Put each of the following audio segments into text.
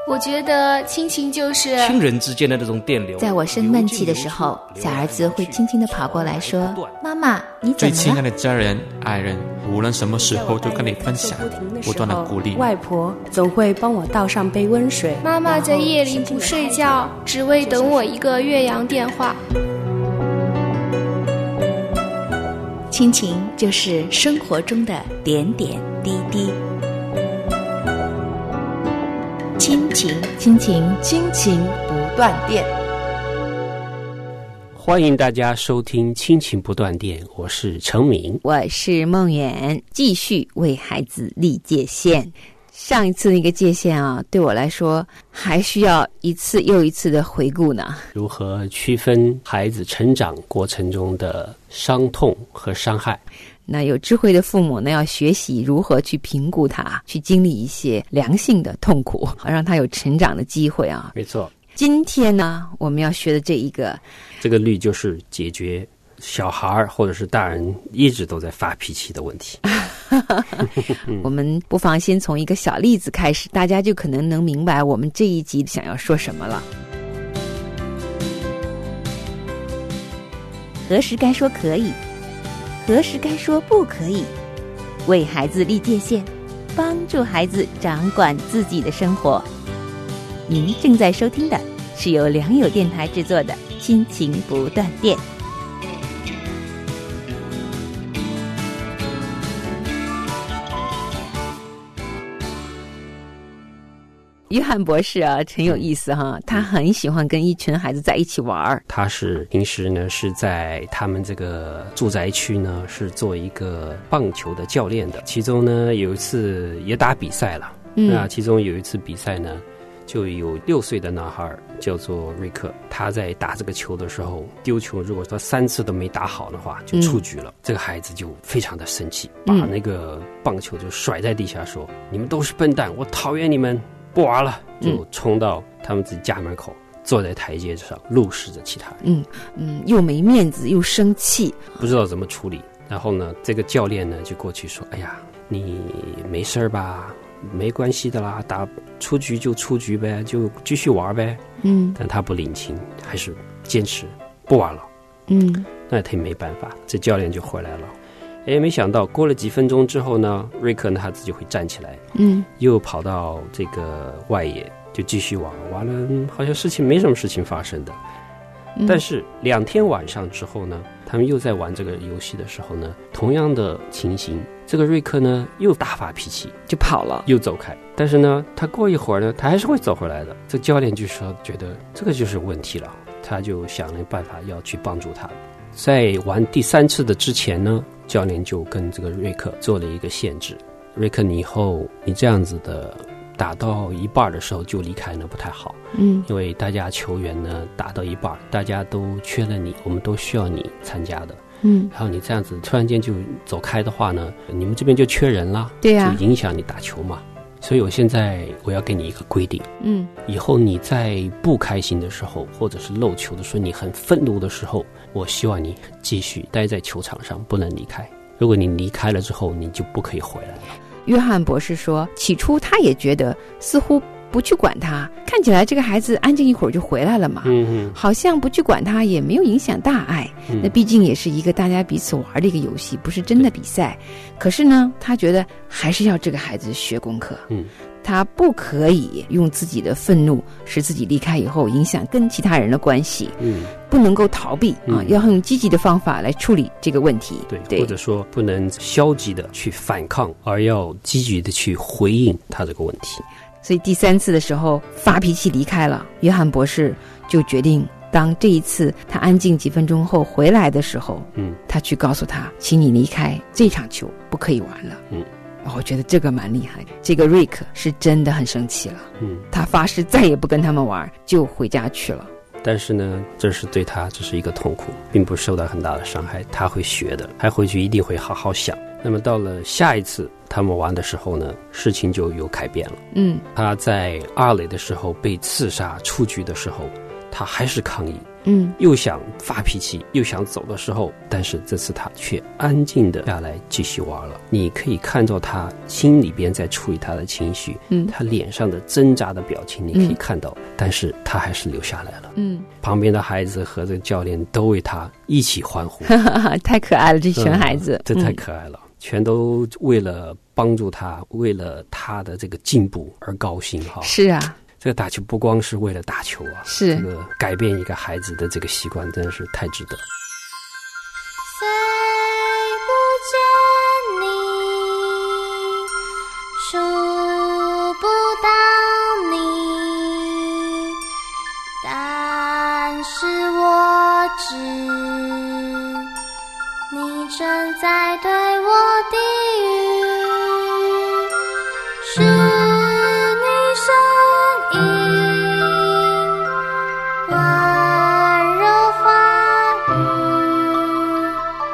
我觉得亲情就是亲人之间的那种电流。 在我生闷气的时候，小儿子会轻轻地跑过来说：“妈妈，你怎么了？” 最亲爱的家人、爱人，无论什么时候都跟你分享，不断的鼓励。 外婆总会帮我倒上杯温水。 妈妈在夜里不睡觉，只为等我一个越洋电话。 亲情就是生活中的点点滴滴。亲情，亲情， 亲情不断电。 欢迎大家收听亲情不断电，我是程明， 我是梦远，继续为孩子立界限。上一次那个界限啊，对我来说还需要一次又一次的回顾呢。 如何区分孩子成长过程中的伤痛和伤害？ 那有智慧的父母呢，要学习如何去评估他，去经历一些良性的痛苦，好让他有成长的机会啊。 没错。 今天呢，我们要学的这个律就是解决小孩或者是大人一直都在发脾气的问题。 我们不妨先从一个小例子开始，大家就可能能明白我们这一集想要说什么了。何时该说可以，何时该说不可以，为孩子立界限，帮助孩子掌管自己的生活。您正在收听的是由良友电台制作的亲情不断电。约翰博士啊，很有意思哈，他很喜欢跟一群孩子在一起玩。他是平时呢是在他们这个住宅区呢是做一个棒球的教练的，其中呢有一次也打比赛了。那其中有一次比赛呢，就有6岁的男孩叫做瑞克，他在打这个球的时候丢球，如果他3次都没打好的话就出局了。这个孩子就非常的生气，把那个棒球就甩在地下说：你们都是笨蛋，我讨厌你们，不玩了。就冲到他们自己家门口，坐在台阶上怒视着其他人。 又没面子又生气， 不知道怎么处理。然后呢，这个教练呢就过去说：哎呀，你没事吧，没关系的啦，打出局就出局呗，就继续玩呗。但他不领情，还是坚持不玩了。那他也没办法，这教练就回来了。没想到过了几分钟之后呢，瑞克呢他自己会站起来，又跑到这个外野就继续玩，完了好像没什么事情发生的。但是2天晚上之后呢，他们又在玩这个游戏的时候呢，同样的情形，这个瑞克呢又大发脾气， 就跑了， 又走开。但是呢，他过一会儿呢，他还是会走回来的。这教练就说觉得这个就是问题了，他就想了办法要去帮助他。在玩第3次的之前呢，教练就跟这个瑞克做了一个限制：瑞克，你以后你这样子的打到一半的时候就离开呢不太好。因为大家球员呢打到一半，大家都缺了你，我们都需要你参加的。然后你这样子突然间就走开的话呢，你们这边就缺人了， 对呀， 就影响你打球嘛。所以我要给你一个规定，以后你在不开心的时候，或者是漏球的时候，你很愤怒的时候，我希望你继续待在球场上，不能离开。如果你离开了之后，你就不可以回来了。 约翰博士说，起初他也觉得似乎不去管他，看起来这个孩子安静一会儿就回来了嘛，好像不去管他也没有影响大碍。那毕竟也是一个大家彼此玩的一个游戏，不是真的比赛。可是呢，他觉得还是要这个孩子学功课。他不可以用自己的愤怒使自己离开以后影响跟其他人的关系。不能够逃避啊，要用积极的方法来处理这个问题。 对，或者说不能消极的去反抗，而要积极的去回应他这个问题。 所以第3次的时候发脾气离开了，约翰博士就决定，当这一次他安静几分钟后回来的时候，他去告诉他，请你离开这场球，不可以玩了。我觉得这个蛮厉害的。这个瑞克是真的很生气了，他发誓再也不跟他们玩，就回家去了。 但是呢，这是对他只是一个痛苦，并不受到很大的伤害，他会学的，还回去一定会好好想。那么到了下一次他们玩的时候呢，事情就有改变了。他在2垒的时候被刺杀出局的时候，他还是抗议， 又想发脾气又想走的时候，但是这次他却安静的下来继续玩了。你可以看到他心里边在处理他的情绪，他脸上的挣扎的表情你可以看到，但是他还是留下来了。旁边的孩子和这个教练都为他一起欢呼。 太可爱了，这群孩子， 这太可爱了，全都为了帮助他，为了他的这个进步而高兴哈。 是啊， 这个打球不光是为了打球啊， 是这个改变一个孩子的这个习惯，真的是太值得。 虽不见你，触不到你，但是我知你正在对我低语，是你声音温柔话语，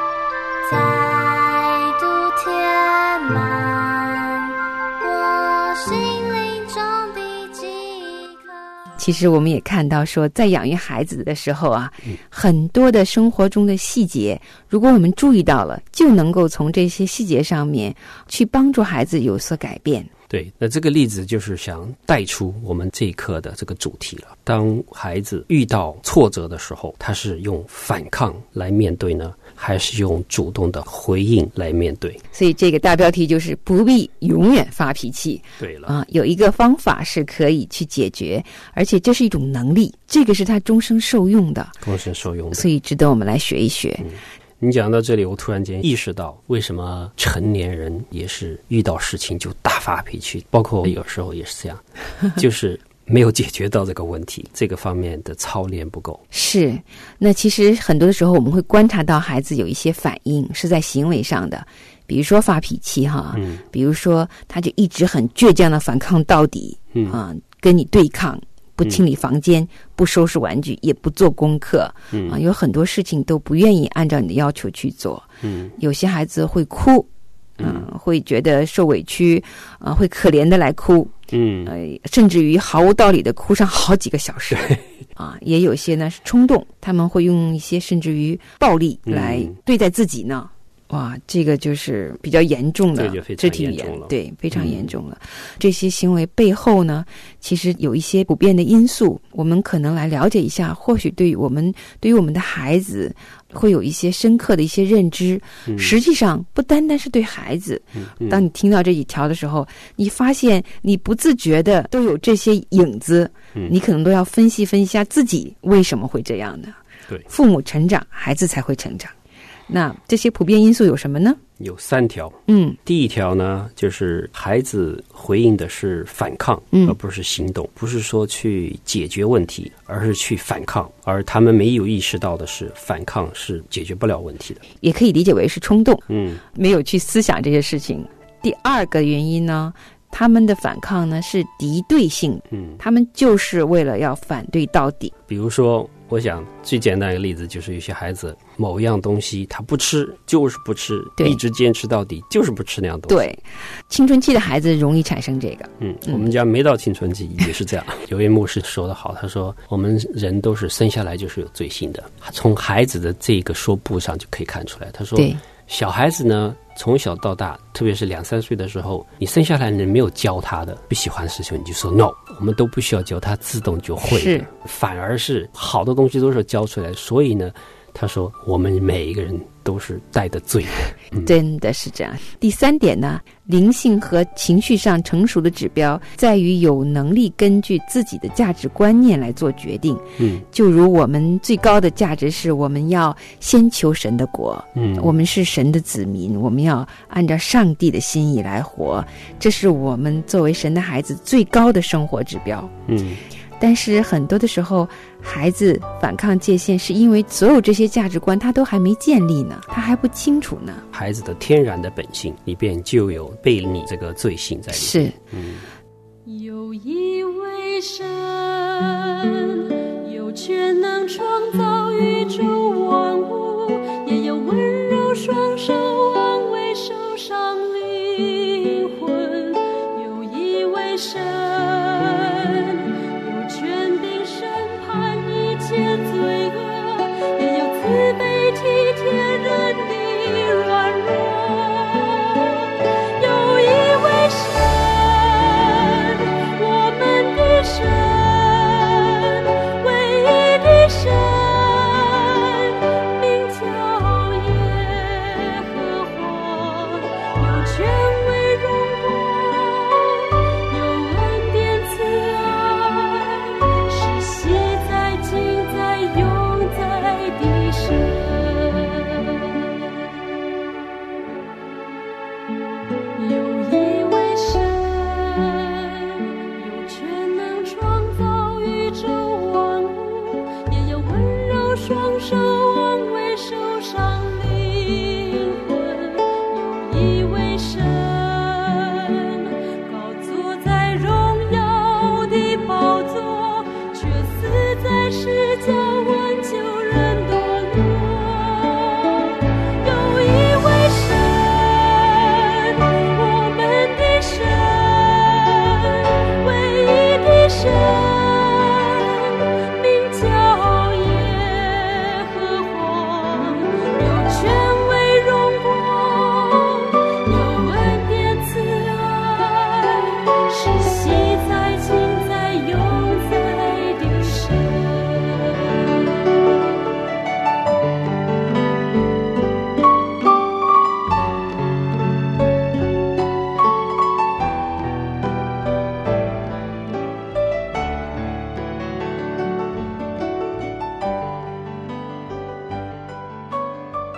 再度填满我心灵中的饥渴。 其实我们也看到说，在养育孩子的时候啊，很多的生活中的细节，如果我们注意到了，就能够从这些细节上面去帮助孩子有所改变。 对，那这个例子就是想带出我们这一课的这个主题了。当孩子遇到挫折的时候，他是用反抗来面对呢，还是用主动的回应来面对？ 所以这个大标题就是不必永远发脾气。 对了， 有一个方法是可以去解决，而且这是一种能力，这个是他终生受用的， 终身受用的， 所以值得我们来学一学。 你讲到这里，我突然间意识到，为什么成年人也是遇到事情就大发脾气，包括我有时候也是这样，就是没有解决到这个问题，这个方面的操练不够。 是，那其实很多的时候我们会观察到孩子有一些反应是在行为上的，比如说发脾气哈，比如说他就一直很倔强的反抗到底，跟你对抗。不清理房间，不收拾玩具，也不做功课，有很多事情都不愿意按照你的要求去做。有些孩子会哭，会觉得受委屈，会可怜的来哭，甚至于毫无道理的哭上好几个小时。也有些呢是冲动，他们会用一些甚至于暴力来对待自己呢。哇，这个就是比较严重的肢体语言，对，非常严重了。这些行为背后呢，其实有一些普遍的因素，我们可能来了解一下，或许对于我们的孩子会有一些深刻的一些认知。实际上不单单是对孩子，当你听到这几条的时候，你发现你不自觉的都有这些影子，你可能都要分析一下自己为什么会这样呢？ 对， 父母成长，孩子才会成长。那这些普遍因素有什么呢？ 有3条。第一条呢，就是孩子回应的是反抗，而不是行动，不是说去解决问题，而是去反抗。而他们没有意识到的是，反抗是解决不了问题的， 也可以理解为是冲动，没有去思想这些事情。第二个原因呢，他们的反抗呢是敌对性，他们就是为了要反对到底。 比如说，我想最简单的一个例子就是有些孩子某样东西他不吃，就是不吃，一直坚持到底，就是不吃那样东西。 对，青春期的孩子容易产生这个。 我们家没到青春期也是这样。有位牧师说得好，他说我们人都是生下来就是有罪性的，从孩子的这个说不上就可以看出来。他说小孩子呢，从小到大，特别是2、3岁的时候，你生下来你没有教他的不喜欢的事情，你就说 no， 我们都不需要教他，自动就会的。反而是好的东西都是教出来。所以呢，他说我们每一个人都是带着罪的。 真的是这样。第3点呢，灵性和情绪上成熟的指标在于有能力根据自己的价值观念来做决定。就如我们最高的价值是我们要先求神的国，我们是神的子民，我们要按照上帝的心意来活，这是我们作为神的孩子最高的生活指标。但是很多的时候，孩子反抗界限是因为所有这些价值观他都还没建立呢，他还不清楚呢。 孩子的天然的本性里边就有背你这个罪性在里面。 是。 有一位神，有权能创造宇宙万物，也有温柔双手安慰受伤灵魂。有一位神，有权柄审判一切罪恶。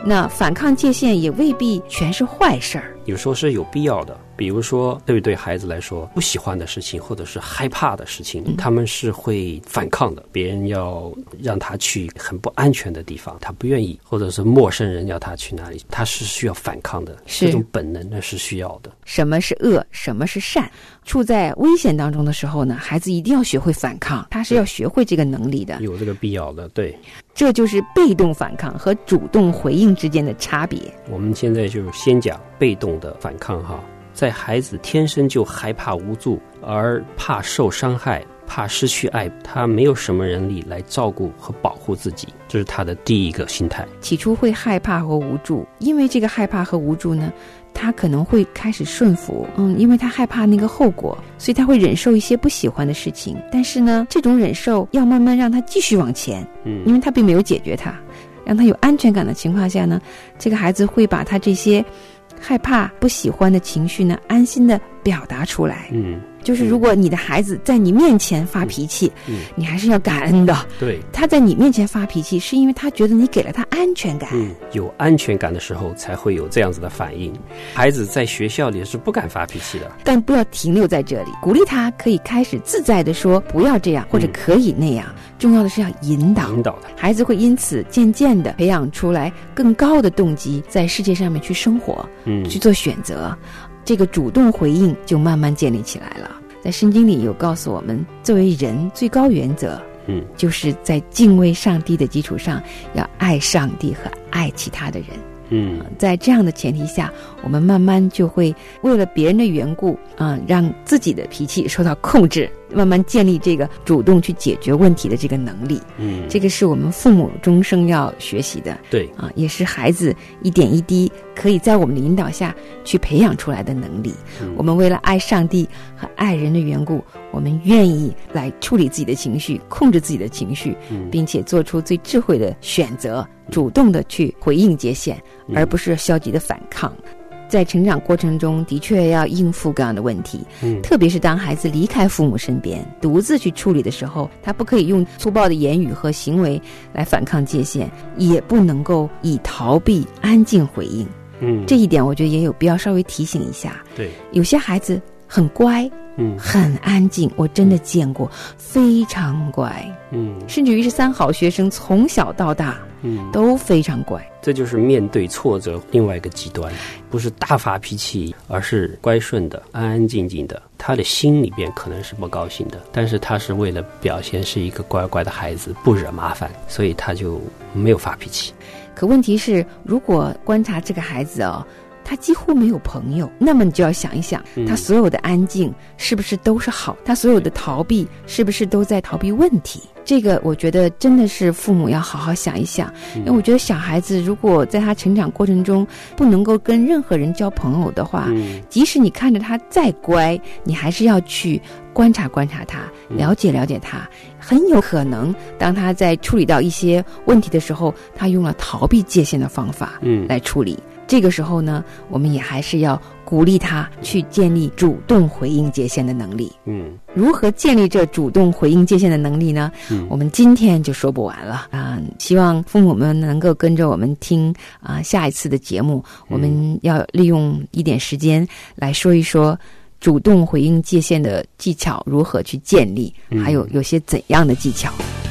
那反抗界限也未必全是坏事儿， 有时候是有必要的。比如说对孩子来说，不喜欢的事情或者是害怕的事情，他们是会反抗的。别人要让他去很不安全的地方，他不愿意，或者是陌生人要他去哪里，他是需要反抗的。这种本能呢是需要的。 什么是恶，什么是善，处在危险当中的时候呢，孩子一定要学会反抗，他是要学会这个能力的， 有这个必要的。对， 这就是被动反抗和主动回应之间的差别。 我们现在就先讲被动的反抗哈。在孩子天生就害怕无助，而怕受伤害，怕失去爱，他没有什么人力来照顾和保护自己，这是他的第一个心态。 起初会害怕和无助，因为这个害怕和无助呢，他可能会开始顺服，因为他害怕那个后果，所以他会忍受一些不喜欢的事情。但是呢，这种忍受要慢慢让他继续往前，因为他并没有解决它，让他有安全感的情况下呢，这个孩子会把他这些害怕不喜欢的情绪呢安心的表达出来。就是如果你的孩子在你面前发脾气，你还是要感恩的。 对， 他在你面前发脾气是因为他觉得你给了他安全感。 有安全感的时候才会有这样子的反应。孩子在学校里是不敢发脾气的， 但不要停留在这里，鼓励他可以开始自在的说不要这样，或者可以那样。重要的是要引导他， 孩子会因此渐渐的培养出来更高的动机，在世界上面去生活，去做选择。这个主动回应就慢慢建立起来了。在圣经里有告诉我们，作为人最高原则，就是在敬畏上帝的基础上，要爱上帝和爱其他的人。在这样的前提下，我们慢慢就会为了别人的缘故让自己的脾气受到控制，慢慢建立这个主动去解决问题的这个能力。这个是我们父母终生要学习的。 对也是孩子一点一滴可以在我们的引导下去培养出来的能力。我们为了爱上帝和爱人的缘故，我们愿意来处理自己的情绪，控制自己的情绪，并且做出最智慧的选择，主动的去回应界限，而不是消极的反抗。在成长过程中的确要应付各样的问题，特别是当孩子离开父母身边独自去处理的时候，他不可以用粗暴的言语和行为来反抗界限，也不能够以逃避安静回应。这一点我觉得也有必要稍微提醒一下。 对， 有些孩子很乖，很安静，我真的见过非常乖，甚至于是3好学生，从小到大都非常乖。 这就是面对挫折另外一个极端，不是大发脾气，而是乖顺的，安安静静的。他的心里边可能是不高兴的，但是他是为了表现是一个乖乖的孩子，不惹麻烦，所以他就没有发脾气。 可问题是，如果观察这个孩子他几乎没有朋友，那么你就要想一想，他所有的安静是不是都是好，他所有的逃避是不是都在逃避问题。这个我觉得真的是父母要好好想一想。因为我觉得小孩子如果在他成长过程中不能够跟任何人交朋友的话，即使你看着他再乖，你还是要去观察观察他，了解了解他。很有可能当他在处理到一些问题的时候，他用了逃避界限的方法来处理。这个时候呢，我们也还是要鼓励他去建立主动回应界限的能力。如何建立这主动回应界限的能力呢？我们今天就说不完了希望父母们能够跟着我们听下一次的节目，我们要利用一点时间来说一说主动回应界限的技巧如何去建立，还有些怎样的技巧。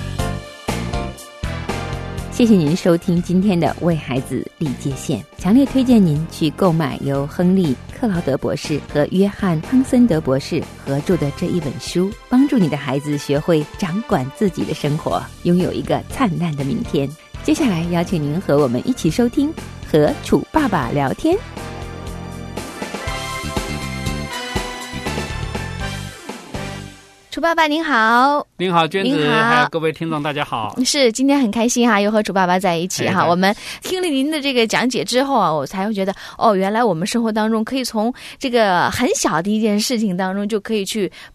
谢谢您收听今天的为孩子立界限，强烈推荐您去购买由亨利·克劳德博士和约翰·汤森德博士合著的这一本书，帮助你的孩子学会掌管自己的生活，拥有一个灿烂的明天。接下来邀请您和我们一起收听和楚爸爸聊天。 楚爸爸您好。 您好，娟子，还有各位听众大家好。 是，今天很开心又和楚爸爸在一起我们听了您的这个讲解之后我才会觉得原来我们生活当中可以从这个很小的一件事情当中就可以去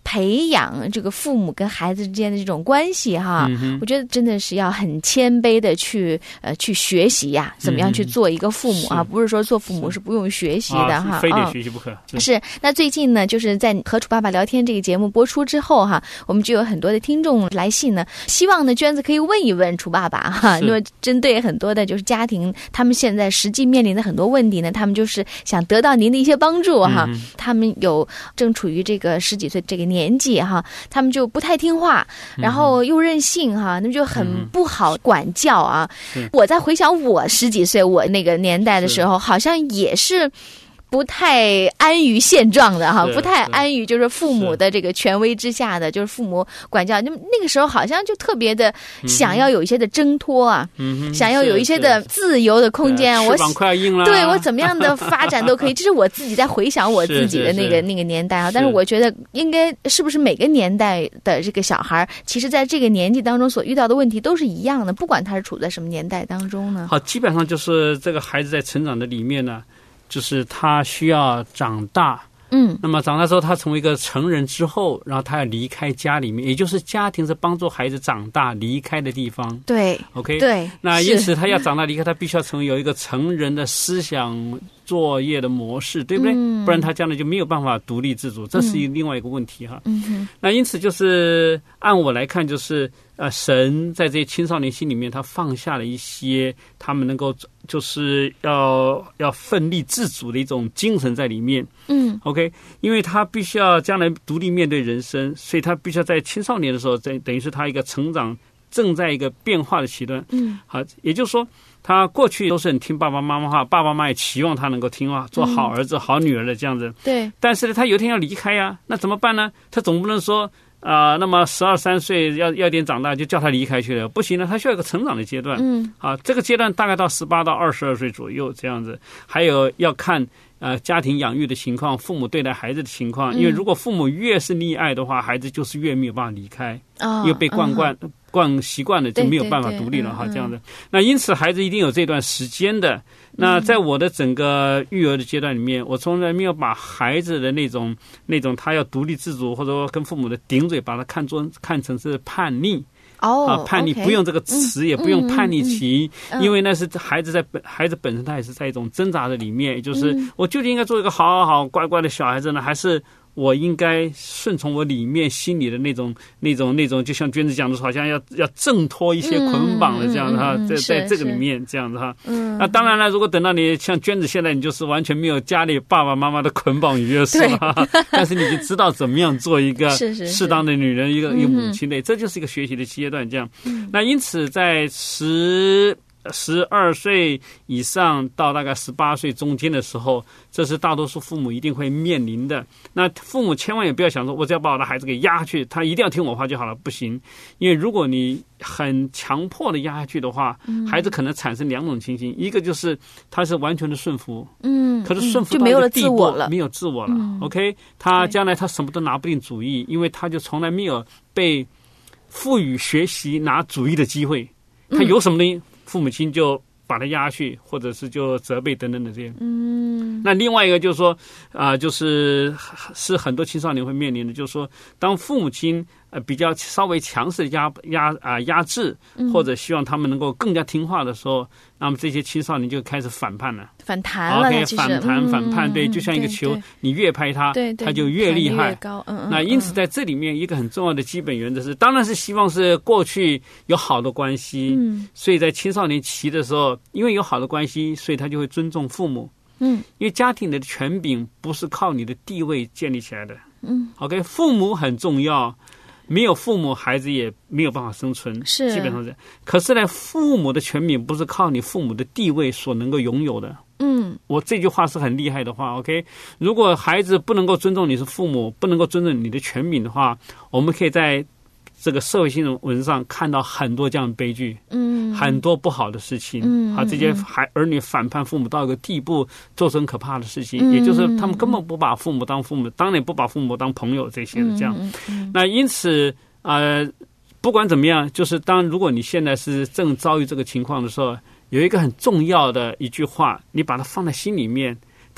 培养这个父母跟孩子之间的这种关系哈，我觉得真的是要很谦卑的去学习呀，怎么样去做一个父母啊，不是说做父母是不用学习的哈， 非得学习不可。 是，那最近呢，就是在和楚爸爸聊天这个节目播出之后哈，我们就有很多的听众来信呢，希望呢娟子可以问一问楚爸爸哈，那么针对很多的就是家庭，他们现在实际面临的很多问题呢，他们就是想得到您的一些帮助哈，他们正处于这个10几岁这个年纪哈，他们就不太听话，然后又任性哈，那么就很不好管教啊。我在回想我10几岁我那个年代的时候，好像也是不太安于现状的哈，不太安于就是父母的这个权威之下的，就是父母管教。那个时候好像就特别的想要有一些的挣脱啊，想要有一些的自由的空间。 翅膀快要硬了， 对我怎么样的发展都可以。这是我自己在回想我自己的那个年代啊。但是我觉得应该是不是每个年代的这个小孩，其实在这个年纪当中所遇到的问题都是一样的，不管他是处在什么年代当中呢？ 好，基本上就是这个孩子在成长的里面呢，就是他需要长大，那么长大之后他成为一个成人之后，然后他要离开家里面，也就是家庭是帮助孩子长大离开的地方。 对 ，OK， 对， 那因此他要长大离开，他必须要成为有一个成人的思想作业的模式，对不对？不然他将来就没有办法独立自主，这是另外一个问题哈。那因此就是按我来看，就是神在这些青少年心里面，他放下了一些他们能够就是要奋力自主的一种精神在里面。OK， 因为他必须要将来独立面对人生，所以他必须要在青少年的时候，等于是他一个成长正在一个变化的阶段。好，也就是说他过去都是很听爸爸妈妈话，爸爸妈妈也期望他能够听话，做好儿子、好女儿的这样子。 对。但是呢，他有一天要离开呀，那怎么办呢？他总不能说那么12、13岁要点长大就叫他离开去了，不行了，他需要一个成长的阶段。这个阶段大概到18到22岁左右这样子，还有要看家庭养育的情况，父母对待孩子的情况，因为如果父母越是溺爱的话，孩子就是越没有办法离开，因为被惯习惯了就没有办法独立了哈，这样的。那因此孩子一定有这段时间的。那在我的整个育儿的阶段里面，我从来没有把孩子的那种他要独立自主或者说跟父母的顶嘴，把他看成是叛逆。叛逆不用这个词，也不用叛逆期，因为那是孩子本身他也是在一种挣扎的里面，也就是我究竟应该做一个好乖乖的小孩子呢，还是我应该顺从我里面心里的那种，就像娟子讲的，好像要挣脱一些捆绑的这样的哈，在这个里面这样的哈。那当然了，如果等到你像娟子现在，你就是完全没有家里爸爸妈妈的捆绑与约束了，但是你就知道怎么样做一个适当的女人，一个母亲的，这就是一个学习的阶段这样。那因此在12岁以上到大概18岁中间的时候，这是大多数父母一定会面临的。那父母千万也不要想说我只要把我的孩子给压下去，他一定要听我话就好了，不行。因为如果你很强迫的压下去的话，孩子可能产生2种情形，一个就是他是完全的顺服，可是顺服到一个地步没有自我了，OK， 他将来他什么都拿不定主意，因为他就从来没有被赋予学习拿主意的机会，他有什么东西父母亲就把他压下去，或者是就责备等等的这些。那另外一个就是说就是很多青少年会面临的，就是说当父母亲比较稍微强势的压制，或者希望他们能够更加听话的时候，那么这些青少年就开始反叛了， 反弹了。 OK， 反叛，对，就像一个球，你越拍它，它就越厉害。那因此在这里面一个很重要的基本原则是，当然是希望是过去有好的关系，所以在青少年期的时候，因为有好的关系，所以他就会尊重父母。因为家庭的权柄不是靠你的地位建立起来的。OK， 父母很重要。没有父母，孩子也没有办法生存，是基本上是。可是呢，父母的权柄不是靠你父母的地位所能够拥有的。我这句话是很厉害的话 ，OK。如果孩子不能够尊重你是父母，不能够尊重你的权柄的话，我们可以在这个社会新闻上看到很多这样的悲剧，很多不好的事情，这些儿女反叛父母到一个地步，做出很可怕的事情，也就是他们根本不把父母当父母，当然不把父母当朋友这些的这样。那因此不管怎么样，就是如果你现在是正遭遇这个情况的时候，有一个很重要的一句话，你把它放在心里面，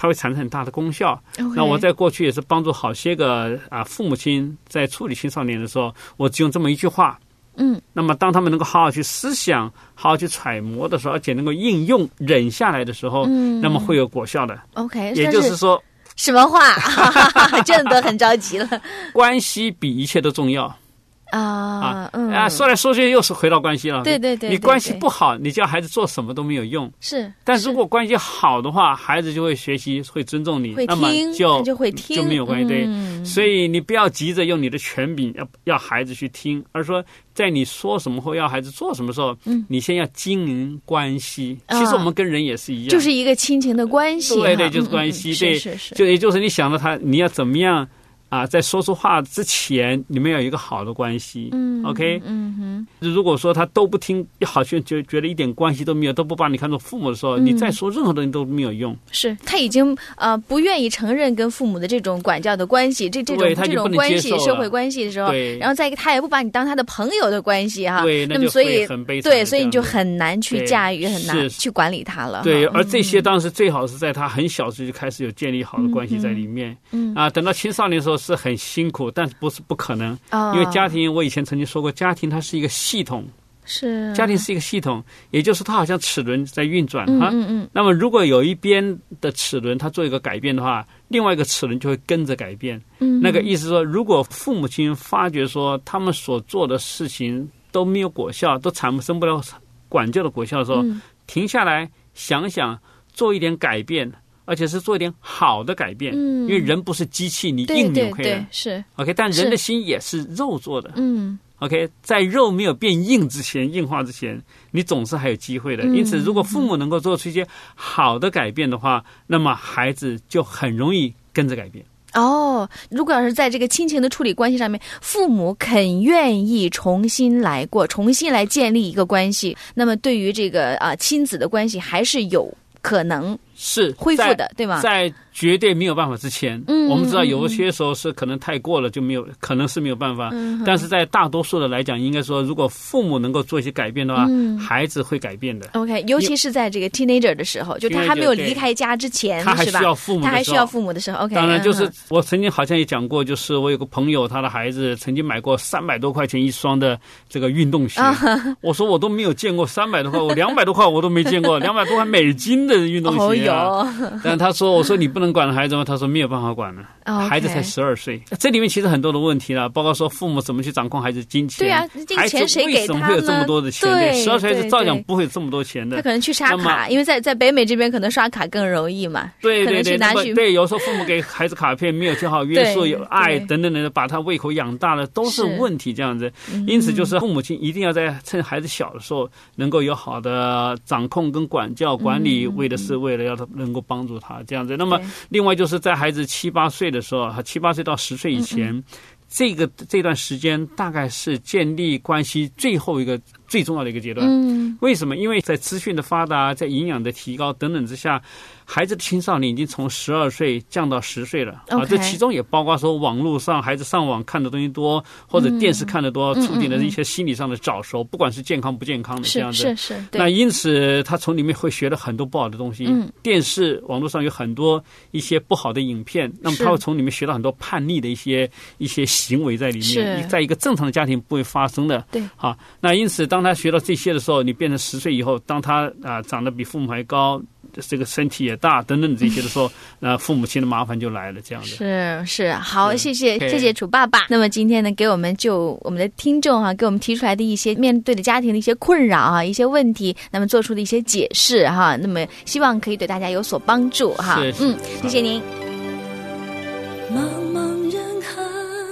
它会产生很大的功效。那我在过去也是帮助好些个父母亲在处理青少年的时候，我只用这么一句话。那么当他们能够好好去思想，好好去揣摩的时候，而且能够应用忍下来的时候，那么会有果效的。 OK， 也就是说什么话？真的很着急了。 关系比一切都重要。说来说去又是回到关系了。 对， 你关系不好，你叫孩子做什么都没有用。 是， 但如果关系好的话，孩子就会学习，会尊重你，那么就会听， 就没有关系。对，所以你不要急着用你的权柄要孩子去听，而说在你说什么或要孩子做什么时候，你先要经营关系。其实我们跟人也是一样， 就是一个亲情的关系。 对，就是关系。对，就也就是你想到他，你要怎么样。在说出话之前，你们要有一个好的关系。OK。如果说他都不听，好像就觉得一点关系都没有，都不把你看作父母的时候，你再说任何东西都没有用。 是他已经不愿意承认跟父母的这种管教的关系，这种关系，社会关系的时候，然后再一个他也不把你当他的朋友的关系哈。 对， 那么所以很悲惨。 对，所以你就很难去驾驭，很难去管理他了。 对，而这些当时最好是在他很小时就开始有建立好的关系在里面。等到青少年的时候是很辛苦，但是不是不可能。因为家庭，我以前曾经说过，家庭它是一个系统。 是， 家庭是一个系统，也就是它好像齿轮在运转哈。那么如果有一边的齿轮它做一个改变的话，另外一个齿轮就会跟着改变。那个意思说，如果父母亲发觉说他们所做的事情都没有果效，都产生不了管教的果效的时候，停下来想想，做一点改变。而且是做一点好的改变，因为人不是机器，你硬扭可以的。 是 OK， 但人的心也是肉做的。OK， 在肉没有变硬之前，硬化之前，你总是还有机会的。因此，如果父母能够做出一些好的改变的话，那么孩子就很容易跟着改变。 如果要是在这个亲情的处理关系上面，父母肯愿意重新来过，重新来建立一个关系，那么对于这个亲子的关系还是有可能是恢复的，对吗？ 在绝对没有办法之前，我们知道有些时候是可能太过了就没有，可能是没有办法。但是在大多数的来讲，应该说，如果父母能够做一些改变的话，孩子会改变的。 OK， 尤其是在这个 teenager 的时候，就他还没有离开家之前， 他还需要父母的时候， 他还需要父母的时候。OK， 当然就是我曾经好像也讲过，就是我有个朋友，他的孩子曾经买过300多块钱一双的这个运动鞋。我说我都没有见过300多块，我200多块我都没见过，200多块美金的运动鞋但他说，我说你不能管孩子吗？他说没有办法管了。孩子才12岁，这里面其实很多的问题了，包括说父母怎么去掌控孩子金钱。 对啊，这个钱谁给他呢？ 孩子为什么会有这么多的钱？对，12岁孩子照样不会有这么多钱的。 他可能去刷卡，因为在北美这边可能刷卡更容易嘛。 对， 对， 有时候父母给孩子卡片没有教好约束、有爱等等的，把他胃口养大了，都是问题。这样子，因此就是父母亲一定要在趁孩子小的时候，能够有好的掌控跟管教管理，为的是为了要他能够帮助他这样子。那么另外就是在孩子7、8岁的时候，7、8岁到10岁以前，这段时间大概是建立关系最后一个最重要的一个阶段。为什么？因为在资讯的发达，在营养的提高等等之下，孩子的青少年已经从12岁降到10岁了。这其中也包括说网络上孩子上网看的东西多，或者电视看的多，促进了一些心理上的早熟，不管是健康不健康的这样子。 是。 那因此他从里面会学了很多不好的东西。电视网络上有很多一些不好的影片，那么他会从里面学到很多叛逆的一些行为在里面，在一个正常的家庭不会发生的。 对， 好，那因此当他学到这些的时候，你变成10岁以后，当他长得比父母还高，这个身体也大等等这些的时候，父母亲的麻烦就来了，这样的。 是，好，谢谢楚爸爸。那么今天呢，给我们的听众给我们提出来的一些面对的家庭的一些困扰一些问题，那么做出的一些解释那么希望可以对大家有所帮助谢谢您。 茫茫人海，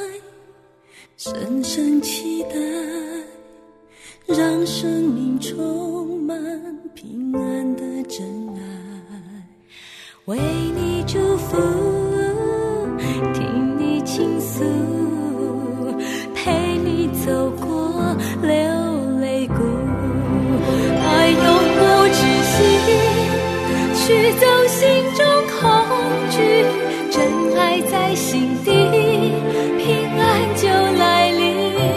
深深期待，让生命充满平安的真爱，为你祝福，听你倾诉，陪你走过流泪谷，爱永不止息，驱走心中恐惧，真爱在心底，平安就来临，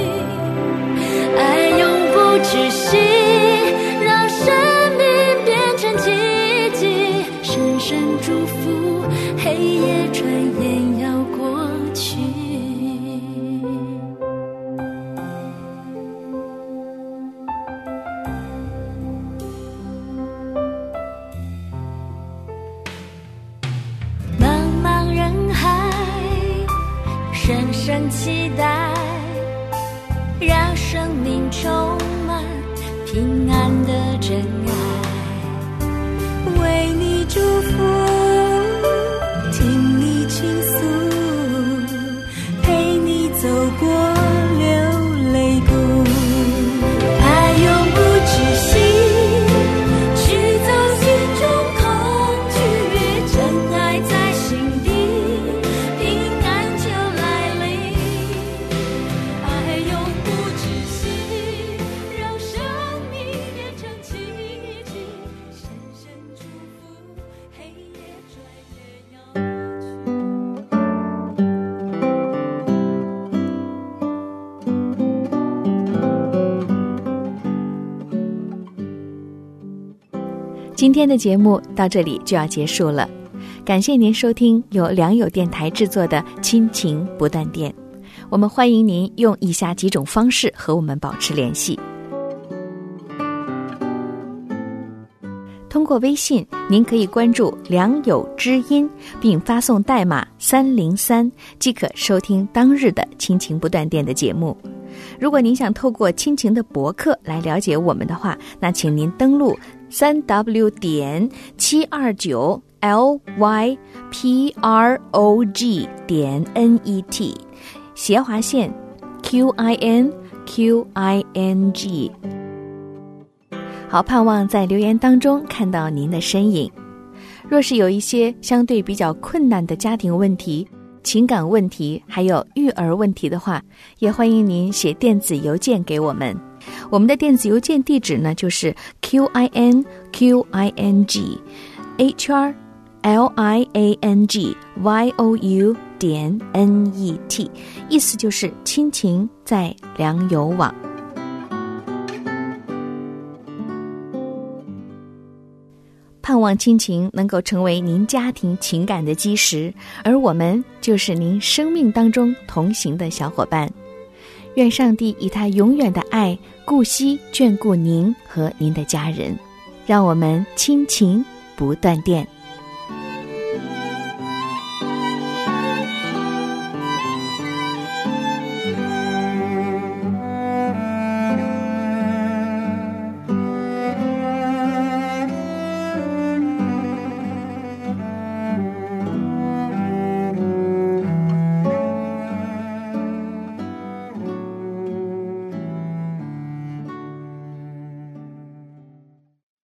爱永不止息，让生命变成奇迹，深深祝福生命充满平安的真爱，为你祝福，听你倾诉，陪你走过流泪谷，爱永不止息，驱走心中恐惧，真爱在心底，平安就来临。爱永不止息，让生命变成奇迹，深深祝福，黑夜转眼要今天的节目到这里就要结束了，感谢您收听由良友电台制作的亲情不断电。我们欢迎您用以下几种方式和我们保持联系。通过微信，您可以关注良友知音，并发送代码303，即可收听当日的亲情不断电的节目。如果您想透过亲情的博客来了解我们的话，那请您登录3w.729lyprog.net 斜划线 QINQING。 好，盼望在留言当中看到您的身影。若是有一些相对比较困难的家庭问题、情感问题还有育儿问题的话，也欢迎您写电子邮件给我们。我们的电子邮件地址呢，就是 QINQING@liangyou.net， 意思就是亲情在良友网。盼望亲情能够成为您家庭情感的基石，而我们就是您生命当中同行的小伙伴。愿上帝以他永远的爱顾惜眷顾您和您的家人，让我们亲情不断电。